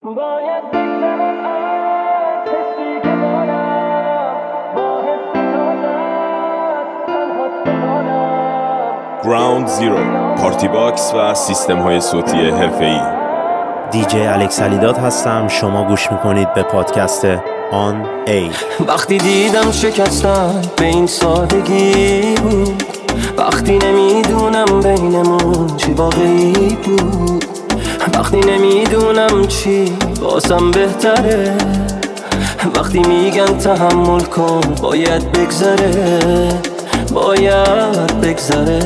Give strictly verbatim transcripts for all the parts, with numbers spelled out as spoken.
باید بگذرم از حسی که دارم، با حس تازت تنهات بمانم. گراوند زیرو، پارتی باکس و سیستم های صوتی حرفه‌ای. دیجی الکس علیداد هستم. شما گوش میکنید به پادکست آن ای. وقتی دیدم شکستن به این سادگی بود، وقتی نمیدونم بینمون چی واقعی بود، وقتی نمیدونم چی واسم بهتره، وقتی میگن تحمل کن باید بگذره، باید بگذره،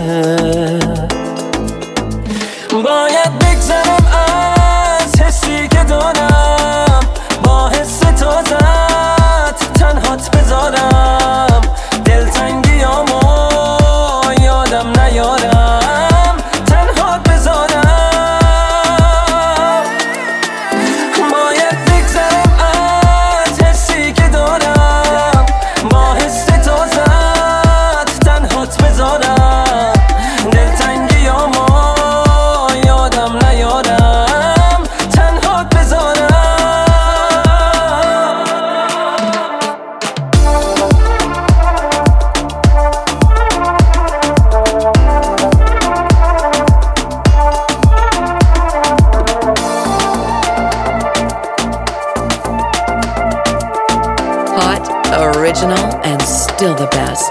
باید بگذرم از حسی که دارم، با حس تازت تنهات بذارم، دلتنگیامو یادم نیارم، تنهات بذارم، باید بگذرم از حسی که دارم، با حس تازت تنهات بذارم، دلتنگیامو یادم نیارم، تنهات بذارم. Hot, original, and still the best.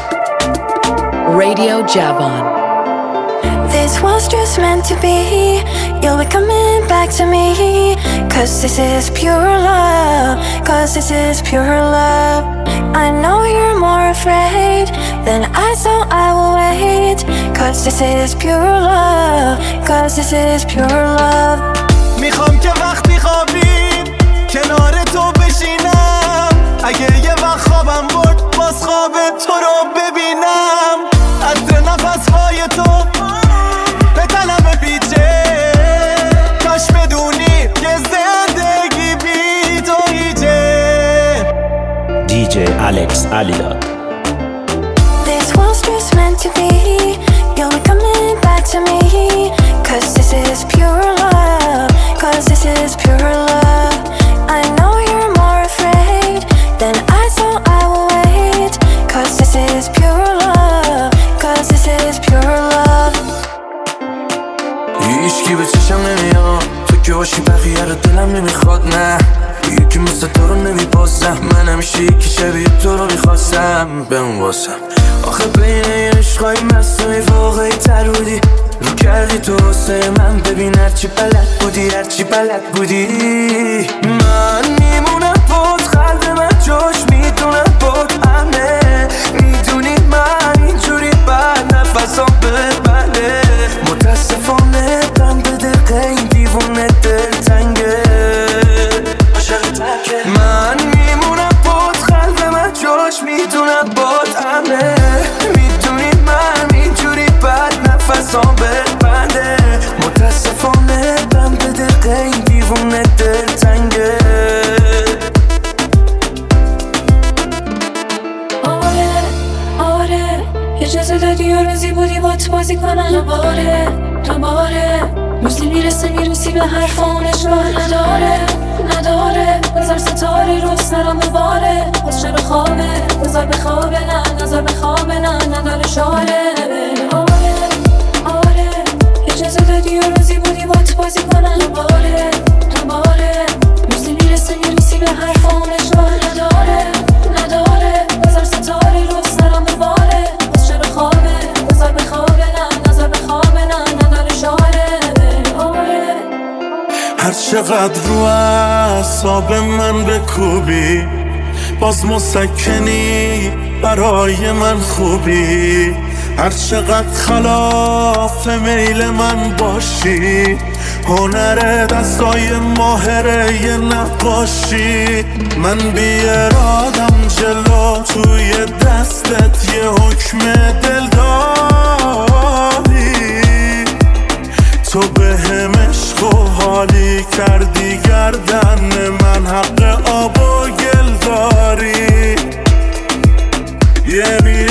Radio Javon. This was just meant to be. You'll be coming back to me. Cause this is pure love. Cause this is pure love. I know you're more afraid than I, so I will wait. Cause this is pure love. Cause this is pure love. میخوام که وقتی خوابید کنار تو بشینم، اگه یه وقت خوابم برد باز خواب تو رو ببینم، عطر نفس‌های تو به تنم پیچه، کاش بدونی که زندگی بی تو هیچه. دیجی الکس علیداد. This was just meant to be. You'll be coming back to me. Cause this is pure love. Cause this is pure love. I know you're more afraid than I, so I will wait. Cause this is pure love. Cause this is pure love. هیچکی به چشم نمیاد، تو که باشی بقیه رو دلم نمیخواد، نه یکی مثل تو رو نمیپاسم، من همیشه یکی شبیه تو رو میخواستم بهم واسم. آخه بین این عشقای مصنوعی واقعی تر بودی، رو کردی تو واسه من، ببین هرچی بلد بودی هرچی بلد بودی، من میمونم بود، قلب من جاش میدونم بود همه، میدونی من اینجوری بعد نفسام ببنده، متاسفانه دم به دقیقه این دیوونه دلتنگه، من میمونم بود، قلب من جاش میدونم بود همه، میدونی من اینجوری بعد نفسام ببنده، متاسفانه دم به دقیقه این دیوونه دلتنگه. آره آره اجازه دادی و روزی بودی بات بازی کنم، دوباره دوباره روزی میرسه میرسی به حرفانش راه نداره نداره، بذار ستاره رو سرم بباره، باز شب خوابه بذار بخوابه، نه نذار بخوابه، نه نداره شاره. آره آره اجازه دادی و روزی بودی بات بازی کنم، دوباره دوباره روزی میرسه میرسی به حرفانش راه نداره نداره، بذار ستاره رو سرم بباره، باز شب خوابه بذار بخوابه، نه نذار بخوابه، نه نداره شاره. آره هر چقدر رو اعصاب من بکوبی، باز مسکنی برای من خوبی، هر چقدر خلاف میل من باشی، هنر دستای ماهره یه نقاشی، من بی ارادم جلو توی دستت یه حکم دل داری، تو به هم عشق و حالی کردی گردن من، حق آب و گل داری، یه بی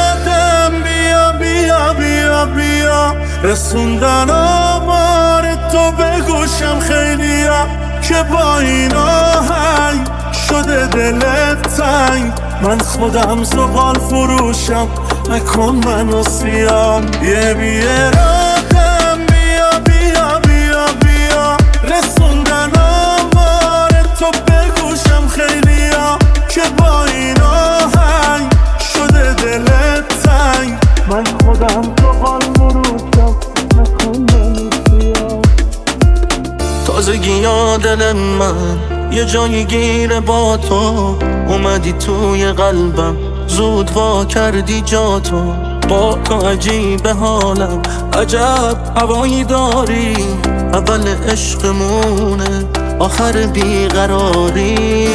ارادم بیا بیا بیا بیا رسوندن آمار تو بگوشم خیلیم که با این آهنگ شده دلت تنگ. من خودم زغال فروشم نکن منو سیام. یه بیرادم بیا بیا بیا بیا رسوندن آمار تو بگوشم خیلیم که با این آهنگ شده دلت تنگ. من خودم زغال فروشم نکن منو سیام. تازگی یا دل من یه جایی گیره با تو، اومدی توی قلبم زود وا کردی جا تو. با تو عجیب حالم عجب هوایی داری، اول عشقمونه آخر بیقراری.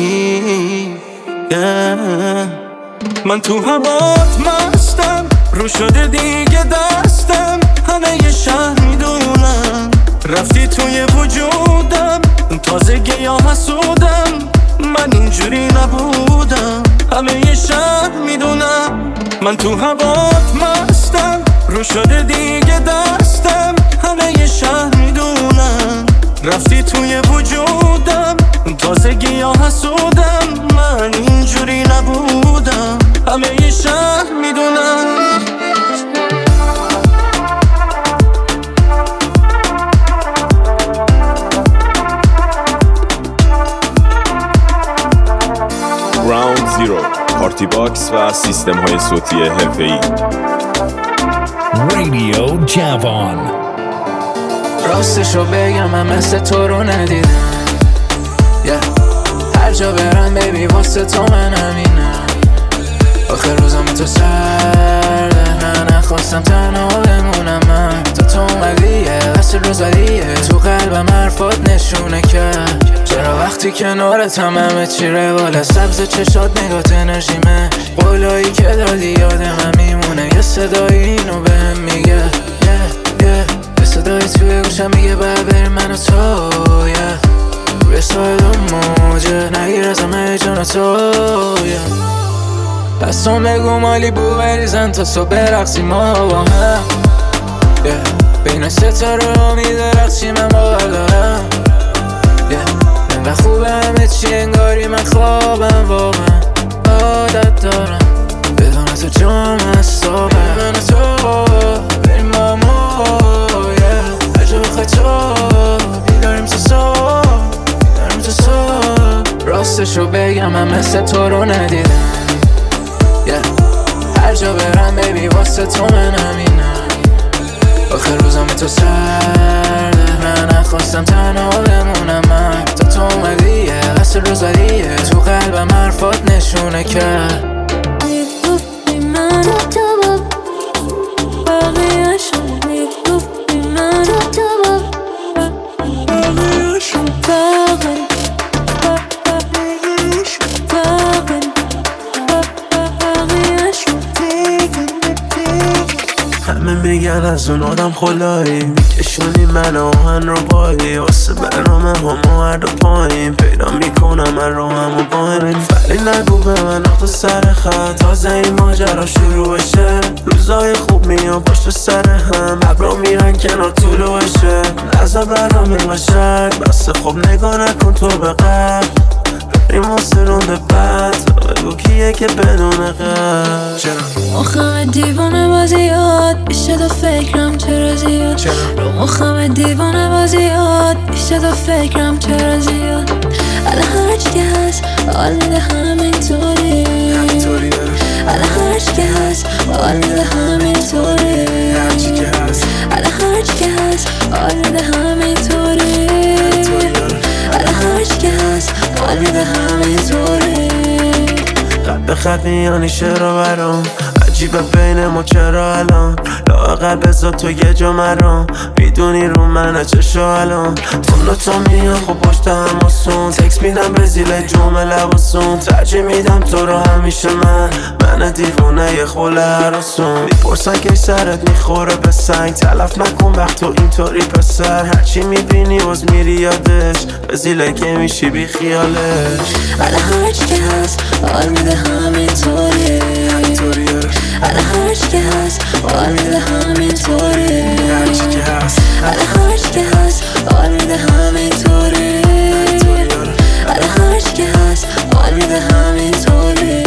yeah. من تو هوات مستم رو شده دیگه دستم، همه یه شهر میدونم رفتی توی وجودم. تازگی یا حسودم من اینجوری نبودم، همه یه شهر میدونم. من تو هوات مستم رو شده دیگه دستم، همه یه شهر میدونم رفتی توی وجودم. تازگی یا حسودم من اینجوری نبودم، همه یه شهر میدونم. راوند زیرو، پارتی باکس و سیستم های صوتی حرفه‌ای. رادیو جوان. راستشو بگم من مثل تو رو ندیدم. yeah. هر جا برم بیبی واسه تو من همینم. آخر روزم تو سرده، نه نخواستم تنها بمونم. من تو تو اومدیه واسه روزادیه، تو قلبم حرفات نشونه کرد. چرا وقتی کنارتم همه چی روال سبز چشات نگات انرژیمه. قولایی که دادی یاد من میمونه، یه صدایی اینو بهم میگه yeah, yeah. یه صدایی توی گوشم میگه باید بریم من و تو yeah. روی ساید و موجه نگیر از همه جان تو yeah. دستان بگو مالی بو بریزن تا صبح برقصیم ما با هم yeah. بین ستاره ها میدرقصی من باور دارم yeah. و خوبه همه چی انگاری من خوابم واقعا عادت دارم بدون تو جام هستابم. من تو بریم با ما yeah. هر جا بخوای تو بیداریم تو صبح بیداریم تو صبح. راستشو بگم من مثل تو رو ندیدم yeah. هر جا برم بیبی واسه تو من همینم. آخر روزم تو سرده، نه نخواستم تنها بمونم. من تا تو اومدیه واسه روزادیه، تو قلبم حرفات نشونه کرد. میگفتی من تو با بقیه‌شو میگفتی من تو با بقیه‌شو فقط همه میگن از اون آدم خلایی، میکشونی من آهن رو بایی. واسه برنامه همو هر دو پایین پیدا میکنم من رو همو باین. ولی نگو به من وقت سر خط تازه این ماجرا شروع بشه. روزای خوب میان پشت سر هم ابرا میرن کنار طولوشه. نزا برنامه قشنگ بسه خب نگاه نکن تو به قلب. بریم واسه رونده بعد بگو کیه که بدون قلب. چرا؟ مخم دیوانه بازیات بیشتر تا فکرم چرا زیاد. رو مخم دیوانه بازیات بیشتر تا فکرم چرا زیاد. الان هرچی که هست حال میده همینطوری. الان هرچی که هست حال میده همینطوری. الان هرچی که هست حال میده همینطوری. الان هرچی که هست حال میده همینطوری. قد به خط میانی چرا برام عجیبه بین ما چرا الان لااقل بذار تو یه جا مرام. میدونی رو منه چشو الان تون و تو میان خب پشت هم آسون. تکس میدم به زیل جمله لباسون ترجیح میدم تو رو همیشه من. من دیوونه یه خوله هراسون میپرسن که سرت میخوره به سنگ. تلف نکن وقت تو اینطوری پسر هرچی میبینی باز میری یادش به زیله که میشی بی خیالش. الان هرچی که هست حال میده همینطوری. الان هرچی که هست حال میده همینطوره، هرچی که هست الان هرچی که هست حال میده همینطوره، الان هرچی که هست حال میده همینطوره.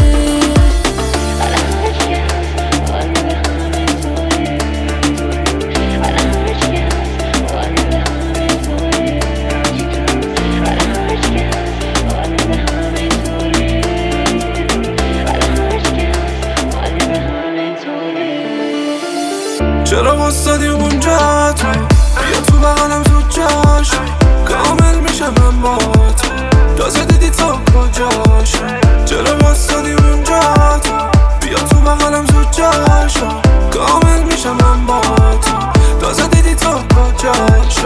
چرا واسدی اونجا تو بیا تو بغلم زود جاش کامل میشه من با تو تازه دیدی تو کجاش. چرا واسدی اونجا تو بیا تو بغلم زود جاش کامل میشه من با تو تازه دیدی تو کجاش.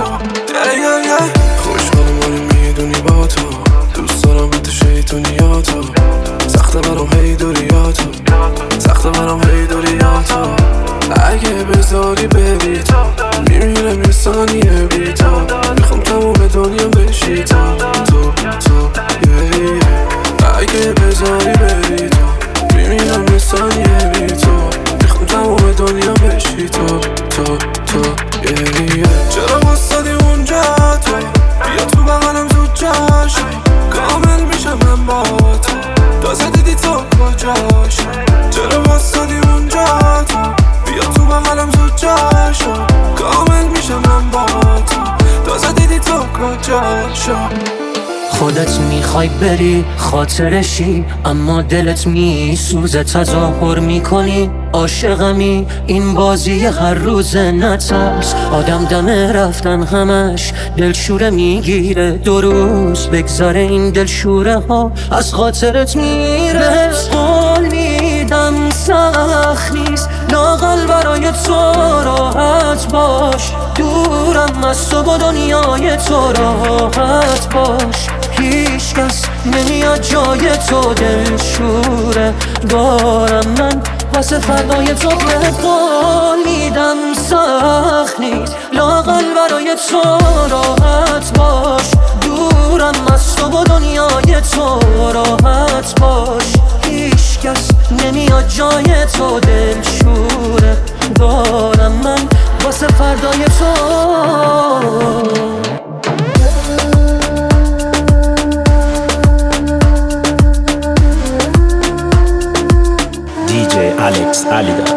خوشحالم ولی میدونی با تو دوست دارم تو شیطونیاتو سخته برام هی دوریاتو سخته برام هی دوریاتو اگه بذاری بری تو میمیرم یه ثانیه بی تو میخوام تموم دنیا بشی تو تو تو yeah, yeah. اگه بذاری بری تو میمیرم یه ثانیه بی تو میخوام تموم دنیا بشی تو تو تو yeah, yeah. چرا واسدی اونجا تو بیا تو بغلم زود جاش کامل میشه من با تو تازه دیدی تو کجاش. چرا واسدی اونجا تو بیا تو بغلم زود جاشو کامل میشه من با تو تازه دیدی تو کجاشو. خودت میخوای بری خاطرشی اما دلت میسوزه تظاهر میکنی عاشقمی این بازی هر روز نترس آدم دم رفتن همش دلشوره میگیره دو روز بگذاره این دلشوره ها از خاطرت میره. قول میدم سخت نیست لااقل برای تو راحت باش دورم از تو با دنیای تو راحت باش هیچ کس نمیاد جای تو دلشوره دارم من واسه فردای تو بهت قول میدم سخت نیست لااقل برای تو راحت باش دورم از تو با دنیای تو راحت باش هیچ کس نمیاد جای تو دلشوره دارم من واسه فردای تو. دی جی الکس علیداد.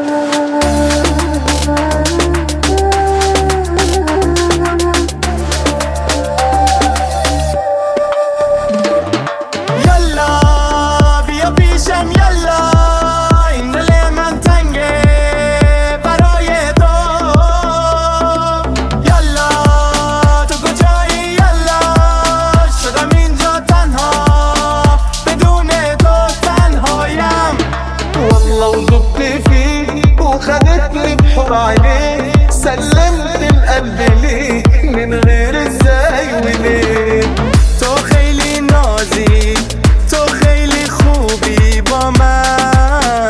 سلمت القلب ليه من غير ازاي وليه تو خیلی نازی تو خیلی خوبی با من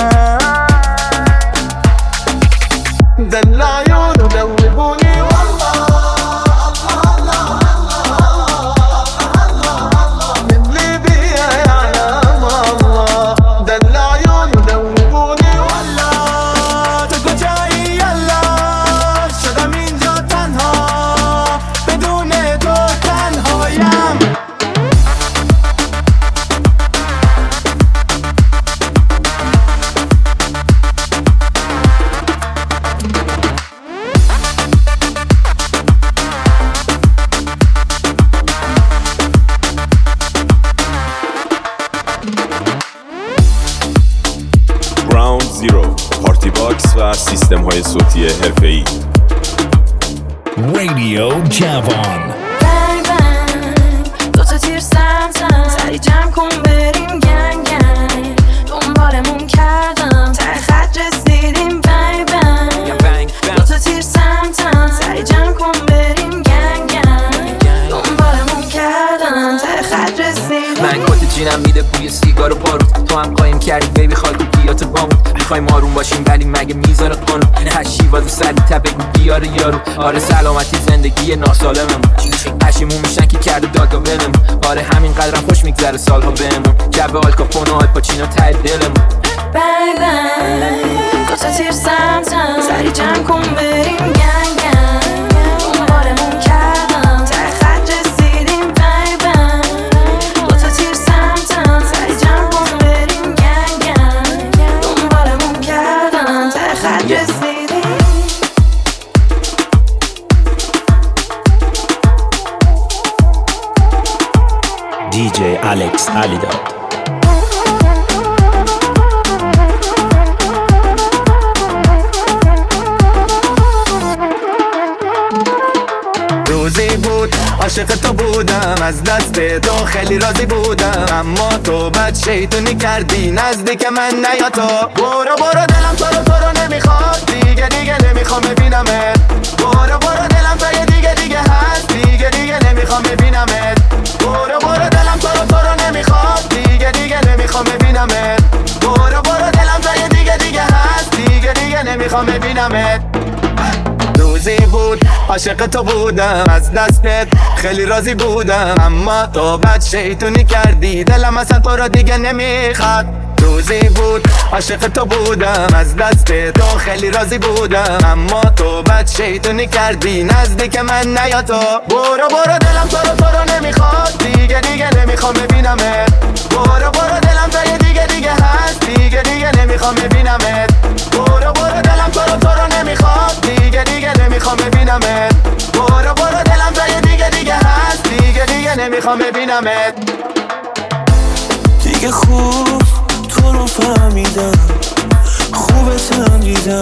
دل عیون دوبونی والله الله الله الله من ليبيا يعلم الله دل عيون دوبوني والله تو کجایی یلا شدم اینجا تنها بدون تو تنهایم. گراوند زیرو پارتی باکس و سیستم های صوتی حرفه‌ای. رادیو جوان. بنگ بنگ دو تا تیر سمتم سری جمع کن بریم گنگ گنگ دنبالمون کردم ته خط رسیدیم. بنگ بنگ دو تا تیر سمتم سری جمع کن بریم گنگ گنگ دنبالمون کردم ته خط رسیدیم. من کت جینم میده بوی سیگار و بارود تو هم قایم کردی بیبی خاکی بیات بامون میخوایم آروم باشیم ولی مگه میذاره قانون این هشی واسه سری تبه بیاره یارو آره سلامتی زندگی ناسالممون پشیمون میشن که کرده دادا بلمون. آره همین قدرم خوش میگذره سالها بهمون، جبه آلکاپون و آلپاچینو ته دلمون. بنگ بنگ دوتا تیر سمتم، سری جمع کن بریم گنگ گنگ، دنبالمون کردم ته خط رسیدیم. بنگ بنگ دوتا تیر سمتم، سری جمع کن بریم گنگ گنگ، دنبالمون کردم ته خط رسیدیم. دی جی الکس علیداد. روزی بود عاشق تو بودم، از دست تو خیلی راضی بودم، اما تو بد شیطونی کردی نزدیک من نیا تو. برو برو دلم تو رو تو رو نمیخواد، دیگه دیگه نمیخوام ببینمت. برو برو دلم تو یه دیگه دیگه هست، دیگه دیگه نمیخوام ببینمت. برو برو دلم تو رو تو رو نمیخواد، دیگه دیگه نمیخوام ببینمت. برو برو دلم تو یه دیگه دیگه هست، دیگه دیگه نمیخوام ببینمت. روزی بود عاشق تو بودم، از دستت خیلی راضی بودم، اما تو بد شیطونی کردی دلم اصلا تو رو دیگه نمیخواد. روزی بود عاشق تو بودم، از دست تو خیلی راضی بودم، اما تو بد شیطونی کردی نزدیک من نیا تو. برو برو دلم تو رو تو رو نمیخواد، دیگه دیگه نمیخوام ببینمت. برو برو دلم تو یه دیگه دیگه هست، دیگه دیگه نمیخوام ببینمت. برو برو دلم تو رو تو رو نمیخواد، دیگه دیگه نمیخوام ببینمت. برو برو دلم تو یه دیگه دیگه هست، دیگه دیگه نمیخوام ببینمت. دیگه خوب تو رو فهمیدم، خوبتم دیدم،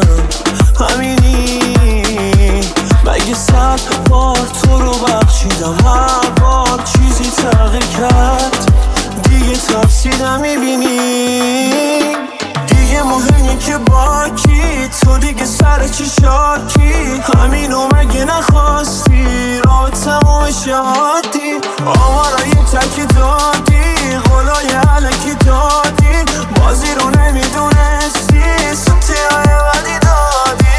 همینی مگه صد بار تو رو بخشیدم، هر بار چیزی تغییر کرد دیگه تفسیرم میبینی. دیگه مهمی که با کی تو دیگه سر چی شاکی، همینو مگه نخواستی رابطم و شهادی، آمارا یه تکی دادی، قولای علکی دادی، بازی رو نمیدونستی، سوتی های بدی دادی.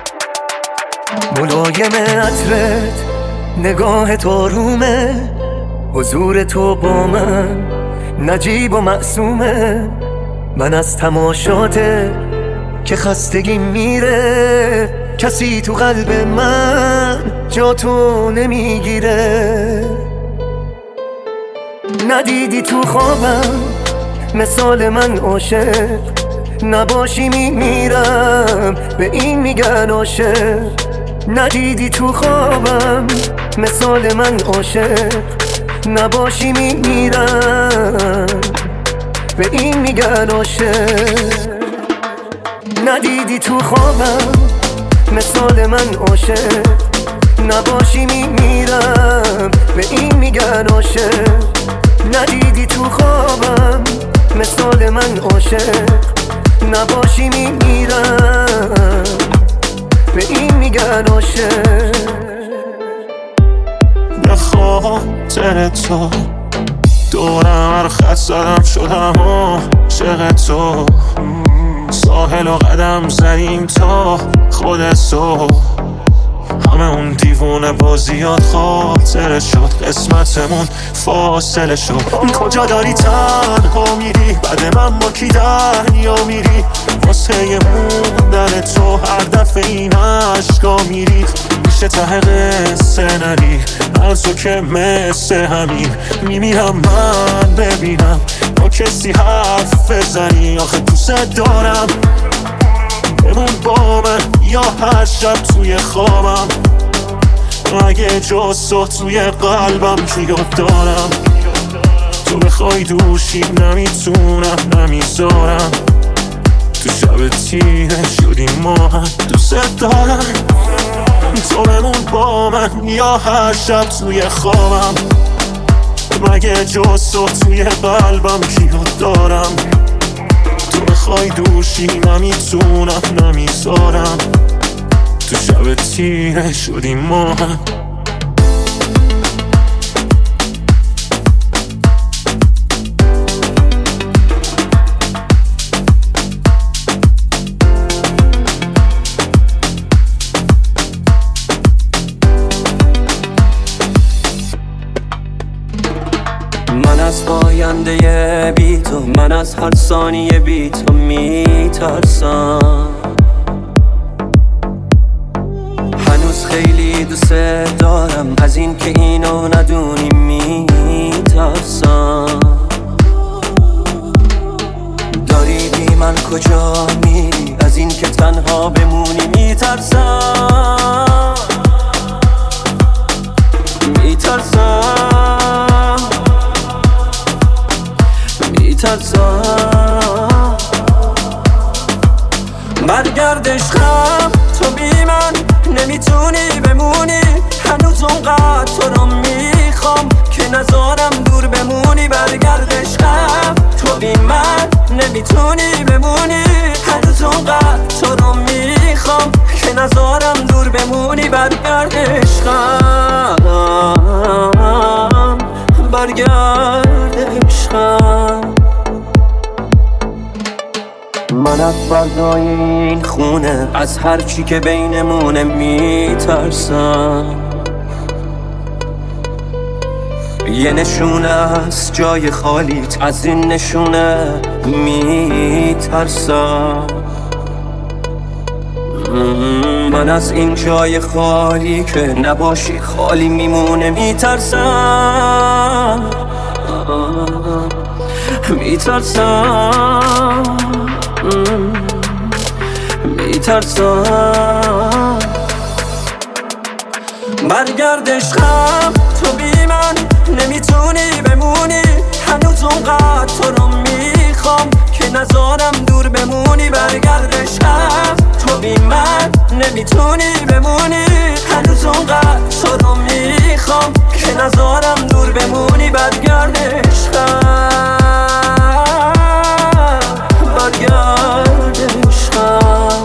ملایم عطرت نگاه آرومه، حضور تو با من نجیب و معصومه. من از تماشاته که خستگی میره، کسی تو قلب من جا تو نمیگیره. ندیدی تو خوابم مثال من عاشق، نباشی میمیرم به این میگن عاشق. ندیدی تو خوابم مثال من عاشق، نباشی میمیرم به این میگن عاشق. ندیدی تو خوابم مثال من عاشق، نباشی میمیرم به این میگن عاشق. ندیدی تو خوابم مثال من عاشق، نباشی میمیرم به این میگن عاشق. به خاطر تو دورم هر خط زدم شدم عاشق تو، ساحل و قدم زدیم تا خود تو، همه اون دیوونه بازیات خاطره شد، قسمتمون فاصله شد. کجا داری تنها میری بعد من با کی دریا میری، واسه موندن تو هر دفعه این عشقا میری، میشه ته قصه نری از تو که مثل همین میمیرم من ببینم با کسی حرف بزنی، آخه دوست دارم بمون با من یا هر شب توی خوابم، اگه جز تو توی قلبم کیات دارم. تو بخوای دوشی نمیتونم نمیذارم، تو شب تیره شدیم ما هم دوست دارم. تو بمون با من یا هر شب توی خوابم، مگه جز تو توی قلبم کیات دارم. تو بخوای دوشی نمیتونم نمیذارم، تو شب تیره شدیم ما هم. من از پاینده بی تو، من از هر ثانیه بی تو میترسم. هنوز خیلی دوست دارم، از این که اینو ندونی میترسم. داری بی من کجا میری، از این که تنها بمونی میترسم. میترسم میترسم برگرد عشقم، تو بی من نمیتونی بمونی. هنوز اونقدر تو رو میخوام که نذارم دور بمونی. برگرد عشقم، تو بی من نمیتونی بمونی. هنوز اونقدر تو رو میخوام که نذارم دور بمونی. برگرد عشقم، برگرد عشقم. من از فضای این خونه، از هر چی که بینمونه میترسم. یه نشونه از جای خالیت، از این نشونه میترسم. من از این جای خالی که نباشی خالی میمونه میترسم. میترسم میترسم برگرد عشقم، تو بی من نمیتونی بمونی. هنوز اونقدر تو رو میخوام که نذارم دور بمونی. برگرد عشقم، تو بی من نمیتونی بمونی. هنوز اونقدر تو رو میخوام که نذارم دور بمونی. برگرد عشقم، برگرد عشقم.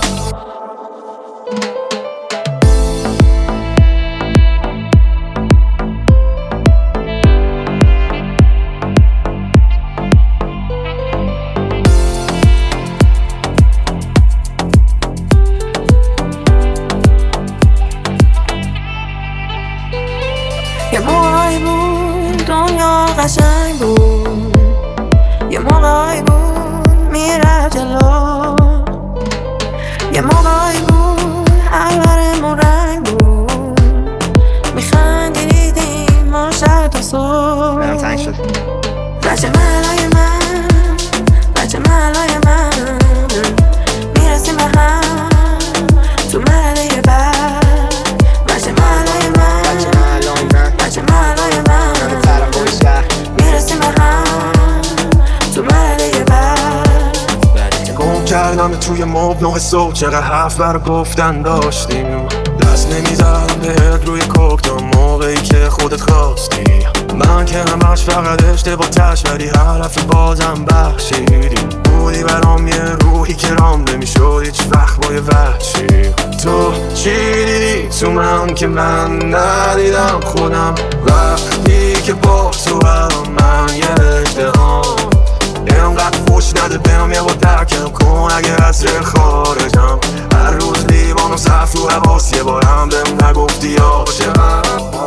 یه موقعی بود دنیا قشنگ بود، یه موقعی بود میره جلو، یه موقعی بود عبرمون رنگ بود، میخندیدیم ما شب تا صبح. برم تنگ شد. بچه ملای من، بچه ملای من، میرسیم به هم تو مرحله بعد. بچه ملای من، بچه ملای من، میرسیم به هم تو مرحله بعد. گم کردم توی موب نه صبح، چقدر حرف برا گفتن داشتیم. دست نمیزدم بهت روی کوکتا موقعی که خودت خواستی. من که همش فقط اشتباه تش، ولی هر رفت بازم بخشیدی. بودی برام یه روحی که رام نمیشد هیچ وقت با یه وحشی. تو چی دیدی تو من که من ندیدم خودم، وقتی که با تو برام من یه اشتهام. اینقدر خوش نده بهم یه با درکم کن اگه از رل خارجم. هر روز لیوان و صف تو حواس، یه بارم بهم نگفتی عاشقم.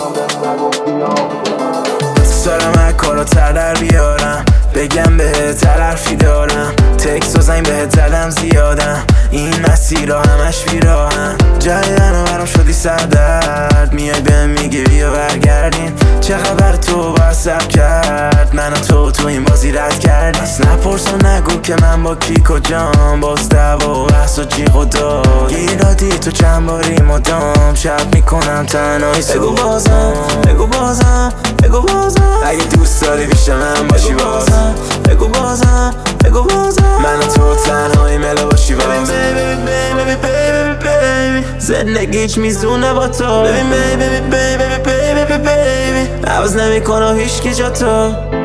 سرم کارا تر در بیارم، بگم بهت حرفی دارم. تکس و زنگ بهت زدم زیادم، این مسیرها همش بیراهم. جایدن برام شدی سردرد، میای بهم میگی بیا برگردیم. چه خبر تو با سب کرد، من و تو تو این بازی رد کردیم. بس نپرس و نگو که من با کی کجام، باز دعوا و بحث و جیغ و داد. گیرادی تو چند باری مدام، شب میکنم تنهایی صبح. بگو بازم، بگو بازم، بگو بازم، اگه دوست داری پیش من باشی بازم. بگو بازم، بگو بازم، من و تو تنهایی ملا باشی بازم. ببین بیبی بیبی بیبی بیبی، زندگیش میزونه با تو. ببین بیبی بیبی بیبی بیبی، عوض نمی کنه هیچ کی جا تو.